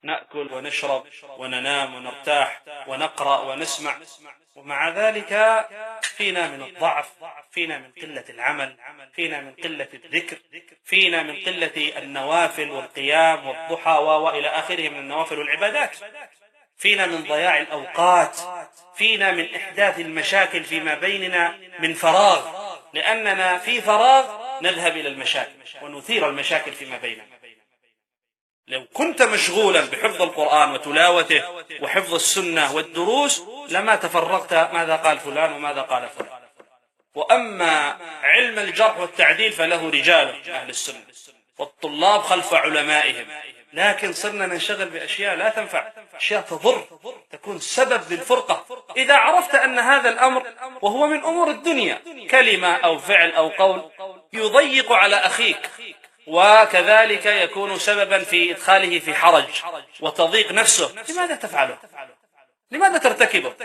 نأكل ونشرب وننام ونرتاح ونقرأ ونسمع، ومع ذلك فينا من الضعف، فينا من قلة العمل، فينا من قلة الذكر، فينا من قلة النوافل والقيام والضحى وإلى آخره من النوافل والعبادات، فينا من ضياع الأوقات، فينا من إحداث المشاكل فيما بيننا من فراغ، لأننا في فراغ نذهب إلى المشاكل ونثير المشاكل فيما بيننا. لو كنت مشغولا بحفظ القرآن وتلاوته وحفظ السنة والدروس لما تفرغت ماذا قال فلان وماذا قال فلان. وأما علم الجرح والتعديل فله رجاله أهل السنة والطلاب خلف علمائهم، لكن صرنا ننشغل بأشياء لا تنفع، أشياء تضر، تكون سبب للفرقة. إذا عرفت أن هذا الأمر وهو من أمور الدنيا كلمة أو فعل أو قول يضيق على أخيك وكذلك يكون سببا في إدخاله في حرج وتضيق نفسه، لماذا تفعله؟ لماذا ترتكبه؟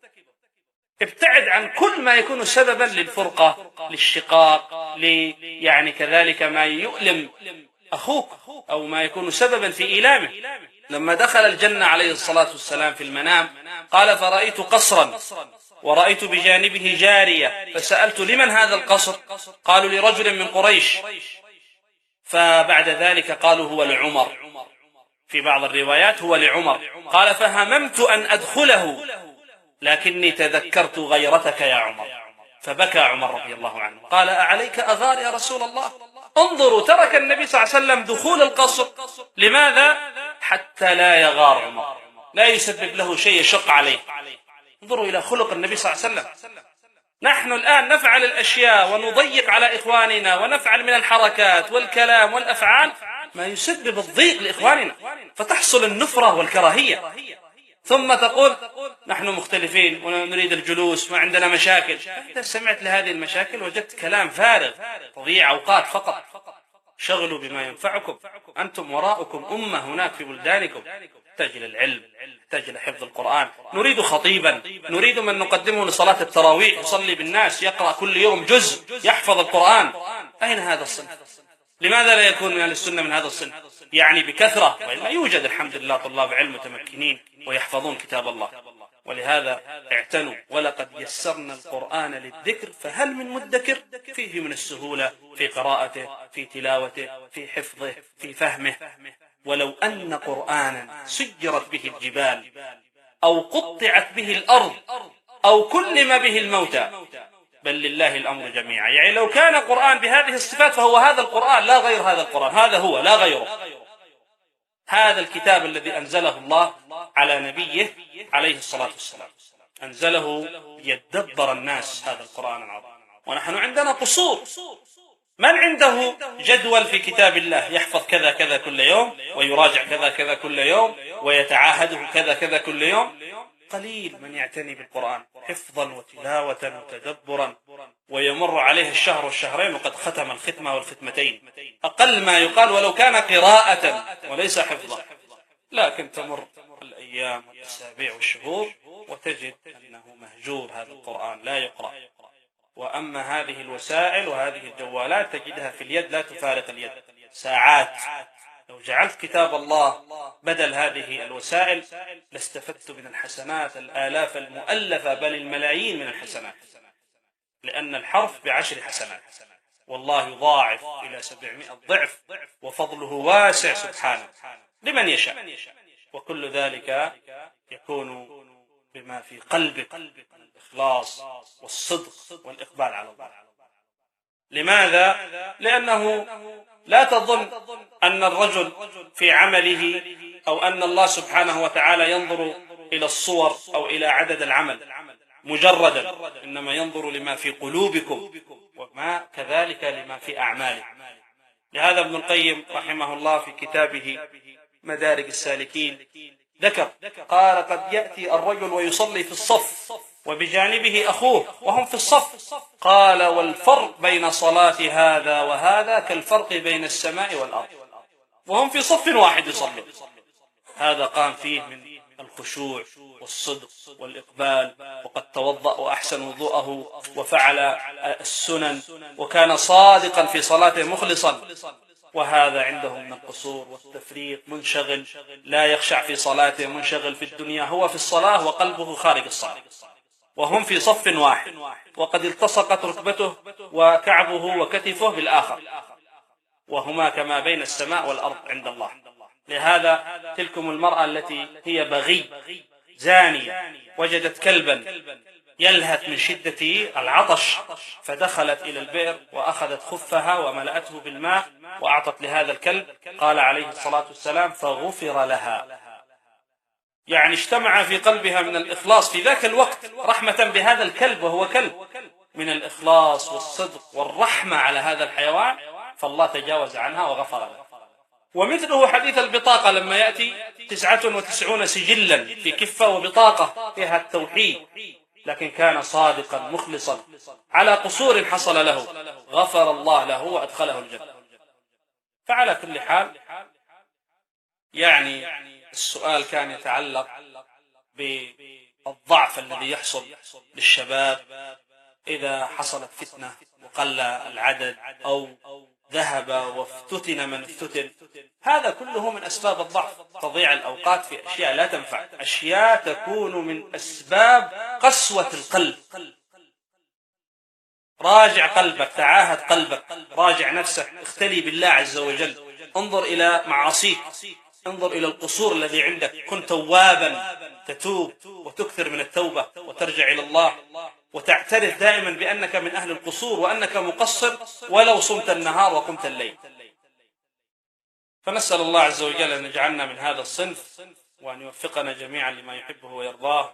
ابتعد عن كل ما يكون سببا للفرقة، للشقاق، يعني كذلك ما يؤلم أخوك أو ما يكون سببا في إيلامه. لما دخل الجنة عليه الصلاة والسلام في المنام قال: فرأيت قصرا ورأيت بجانبه جارية، فسألت: لمن هذا القصر؟ قالوا: لرجل من قريش. فبعد ذلك قالوا: هو لعمر، في بعض الروايات هو لعمر. قال: فهممت أن أدخله لكني تذكرت غيرتك يا عمر، فبكى عمر رضي الله عنه. قال: أعليك أغار يا رسول الله؟ انظروا، ترك النبي صلى الله عليه وسلم دخول القصر، لماذا؟ حتى لا يغار عمر، لا يسبب له شيء يشق عليه. انظروا إلى خلق النبي صلى الله عليه وسلم. نحن الآن نفعل الأشياء ونضيق على إخواننا ونفعل من الحركات والكلام والأفعال ما يسبب الضيق لإخواننا، فتحصل النفرة والكراهية، ثم تقول: نحن مختلفين ونريد الجلوس ما عندنا مشاكل. إذا سمعت لهذه المشاكل وجدت كلام فارغ، تضيع أوقات فقط. شغلوا بما ينفعكم، أنتم وراءكم أمة هناك في بلدانكم تحتاج إلى العلم، تحتاج إلى حفظ القرآن. نريد خطيبا، نريد من نقدمه لصلاة التراويح يصلي بالناس، يقرأ كل يوم جزء، يحفظ القرآن. أين هذا الصنف؟ لماذا لا يكون من أهل السنة من هذا الصنف؟ يعني بكثرة، وإلا يوجد الحمد لله طلاب علم متمكنين ويحفظون كتاب الله. ولهذا اعتنوا: ولقد يسرنا القرآن للذكر فهل من مدكر. فيه من السهولة في قراءته، في تلاوته، في حفظه، في فهمه. ولو أن قرآنا سجرت به الجبال أو قطعت به الأرض أو كلم به الموتى بل لله الأمر جميعا. يعني لو كان قرآن بهذه الصفات فهو هذا القرآن، لا غير هذا القرآن، هذا هو لا غيره. هذا الكتاب الذي أنزله الله على نبيه عليه الصلاة والسلام، أنزله ليدبر الناس هذا القرآن العظيم. ونحن عندنا قصور. من عنده جدول في كتاب الله يحفظ كذا كذا كل يوم ويراجع كذا كذا كل يوم ويتعاهده كذا كذا كل يوم؟ قليل من يعتني بالقرآن حفظا وتلاوة وتدبرا ويمر عليه الشهر والشهرين وقد ختم الختمة والختمتين، أقل ما يقال، ولو كان قراءة وليس حفظا. لكن تمر الأيام والأسابيع والشهور وتجد أنه مهجور هذا القرآن لا يقرأ. وأما هذه الوسائل وهذه الجوالات تجدها في اليد لا تفارق اليد ساعات. لو جعلت كتاب الله بدل هذه الوسائل لاستفدت من الحسنات الآلاف المؤلفة بل الملايين من الحسنات، لأن الحرف ب10 حسنات والله يضاعف إلى 700 ضعف وفضله واسع سبحانه لمن يشاء. وكل ذلك يكون بما في قلبك من الإخلاص والصدق والإقبال على الله. لماذا؟ لأنه لا تظن أن الرجل في عمله أو أن الله سبحانه وتعالى ينظر إلى الصور أو إلى عدد العمل مجردا، إنما ينظر لما في قلوبكم وما كذلك لما في أعمالكم. لهذا ابن القيم رحمه الله في كتابه مدارج السالكين ذكر قال: قد يأتي الرجل ويصلي في الصف وبجانبه أخوه وهم في الصف، قال: والفرق بين صلاة هذا وهذا كالفرق بين السماء والأرض، وهم في صف واحد يصلون. هذا قام فيه من الخشوع والصدق والإقبال، وقد توضأ وأحسن وضوءه وفعل السنن وكان صادقا في صلاته مخلصا، وهذا عندهم من القصور والتفريط، منشغل لا يخشع في صلاته، منشغل في الدنيا، هو في الصلاة وقلبه خارج الصلاة، وهم في صف واحد وقد التصقت ركبته وكعبه وكتفه بالآخر، وهما كما بين السماء والأرض عند الله. لهذا تلكم المرأة التي هي بغي زانية وجدت كلبا يلهث من شدة العطش، فدخلت إلى البئر وأخذت خفها وملأته بالماء وأعطت لهذا الكلب، قال عليه الصلاة والسلام فغفر لها. يعني اجتمع في قلبها من الإخلاص في ذاك الوقت رحمة بهذا الكلب، وهو كلب، من الإخلاص والصدق والرحمة على هذا الحيوان، فالله تجاوز عنها وغفر لها. ومثله حديث البطاقة لما يأتي 99 سجلا في كفة وبطاقة فيها التوحيد، لكن كان صادقا مخلصا على قصور حصل له، غفر الله له وأدخله الجنة. فعلى كل حال يعني السؤال كان يتعلق بالضعف الذي يحصل للشباب إذا حصلت فتنة وقل العدد أو ذهب وافتتن من افتتن، هذا كله من أسباب الضعف. تضيع الأوقات في أشياء لا تنفع، أشياء تكون من أسباب قسوة القلب. راجع قلبك، تعاهد قلبك، راجع نفسك، اختلي بالله عز وجل، انظر إلى معاصيك، انظر إلى القصور الذي عندك، كن توابا تتوب وتكثر من التوبة وترجع إلى الله، وتعترف دائما بأنك من أهل القصور وأنك مقصر ولو صمت النهار وقمت الليل. فنسأل الله عز وجل أن يجعلنا من هذا الصنف، وأن يوفقنا جميعا لما يحبه ويرضاه،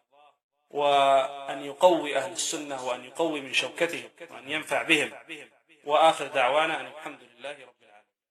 وأن يقوي أهل السنة، وأن يقوي من شوكتهم، وأن ينفع بهم. وآخر دعوانا أن الحمد لله رب